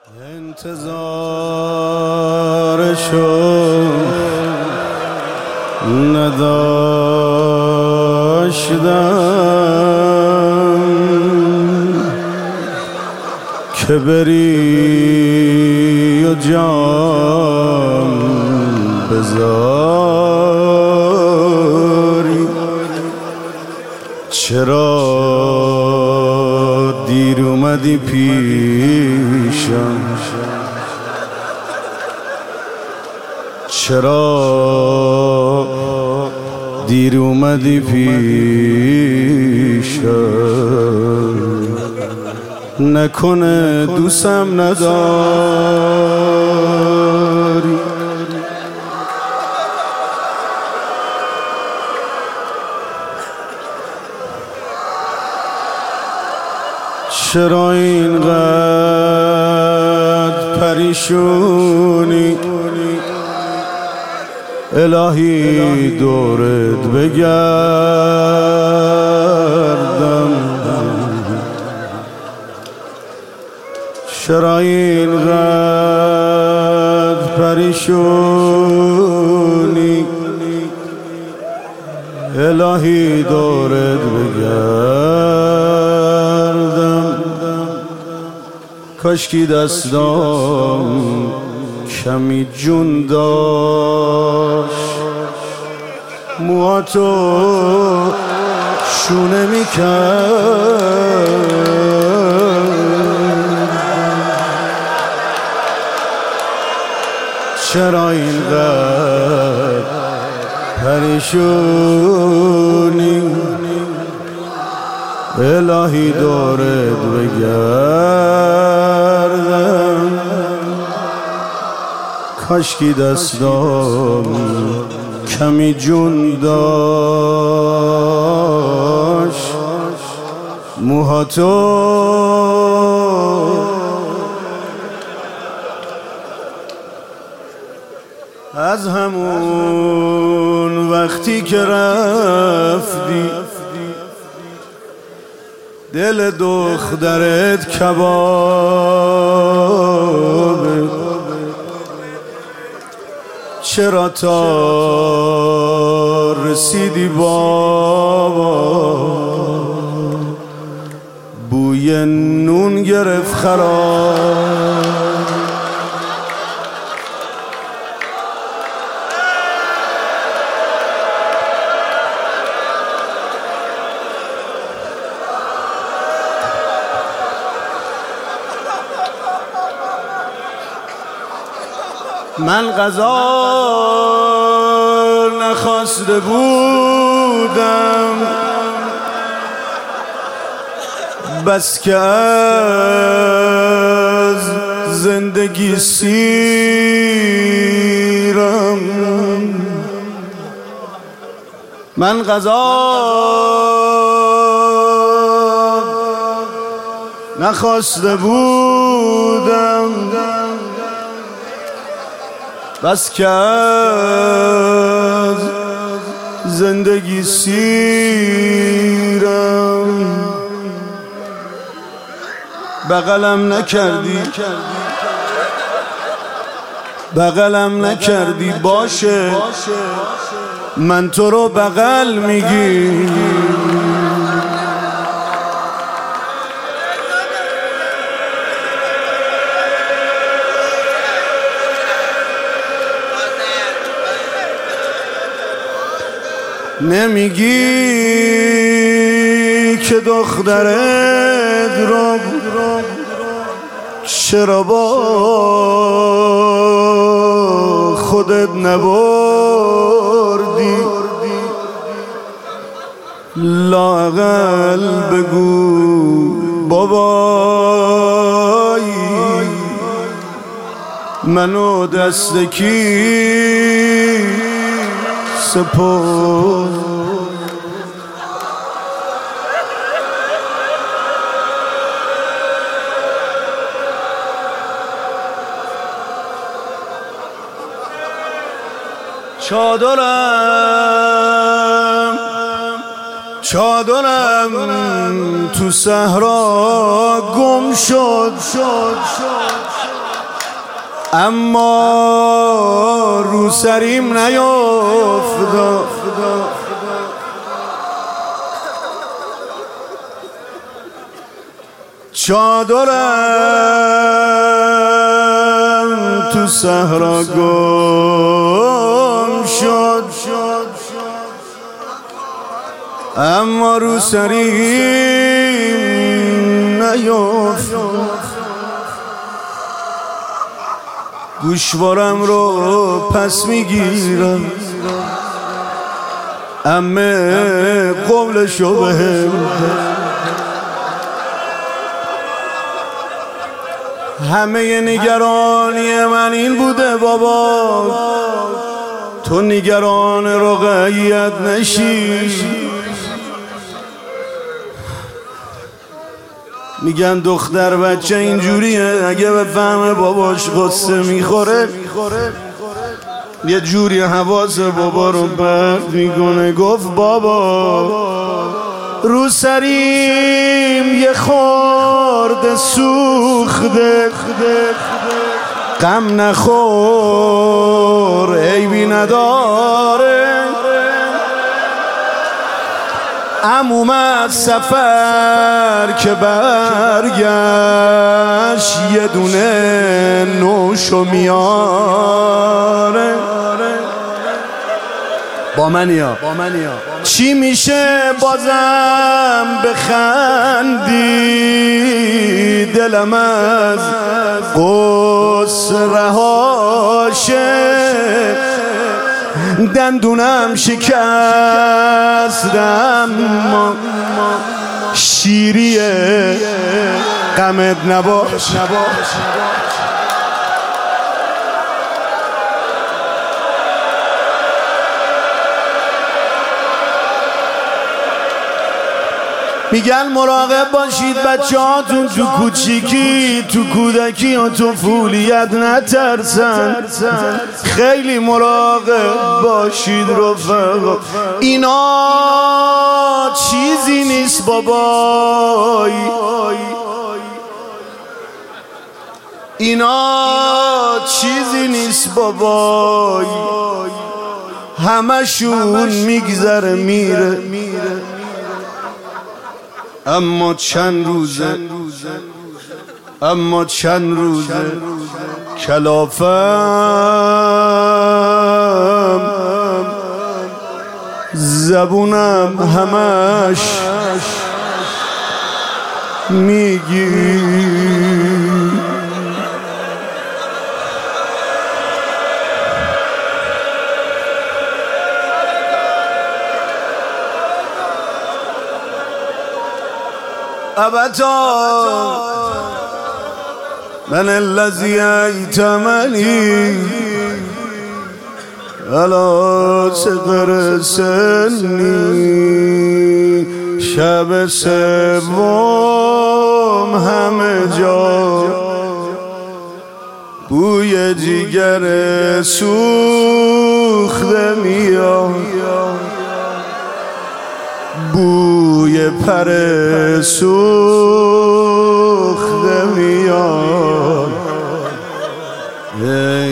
انتظارشو نداشتم که بری و جام بذاری. چرا دیر اومدی پیشم؟ چرا دیر اومدی پیشم؟ نکنه دوستم نداری؟ چرا اینقدر پریشونی؟ الهی دورت بگردم. چرا اینقدر پریشونی؟ الهی دورت بگردم. کاشکی دستام کمی جون داشت، موهاتو شونه میکرد. چرا اینقدر پریشونی؟ الهی دورت بگردم. کاشکی دستام کمی جون داشت، موهاتو از همون وقتی که رفتی دل دخترت کبابه. چرا تا رسیدی بابا بوی نون گرفت خراب؟ من غذا نخواسته بودم بس که از زندگی سیرم. من غذا نخواسته بودم بس که از زندگی سیرم. بغلم نکردی، بغلم نکردی، باشه من تو رو بغل میگی. نمیگی که دخترت رو چرا با خودت نبردی؟ لااقل بگو بابایی منو دست کی سپرد؟ چادرم تو صحرا گم شد. اما رو سریم نیفتاد. چادرم تو صحرا گم شد، اما رو سریم نیفتاد. گوشوارم رو پس میگیرم، عمه قولشو بهم. همه نگرانی من این بوده بابا تو نگران رقیت نشی. میگن دختر بچه اینجوریه، اگه به فهم باباش غصه میخوره یه جوری حواس بابا رو پرت میکنه. گفت بابا رو سریم یه خورده سوخته، غم نخور عیبی نداره. عموم از سفر که برگشت یه دونه نوشو میاره. با منیا چی میشه بازم بخندی، دلم از قصه رهاشه، دندونم شکستم شیریه غمت نباش. میگن مراقب باشید بچه هاتون تو کوچیکی، تو کودکی و تو فولیت نترسن. خیلی مراقب باشید رفقا، اینا چیزی نیست بابای، اینا چیزی نیست بابای، همشون میگذره میره. اما چند روزه کلافم، زبونم همش میگی. أبدا من الذي أيتمني على صغر سني، شب سوم همه جا بوی جگر سوخته میاد، بوی پر سوخته میاد.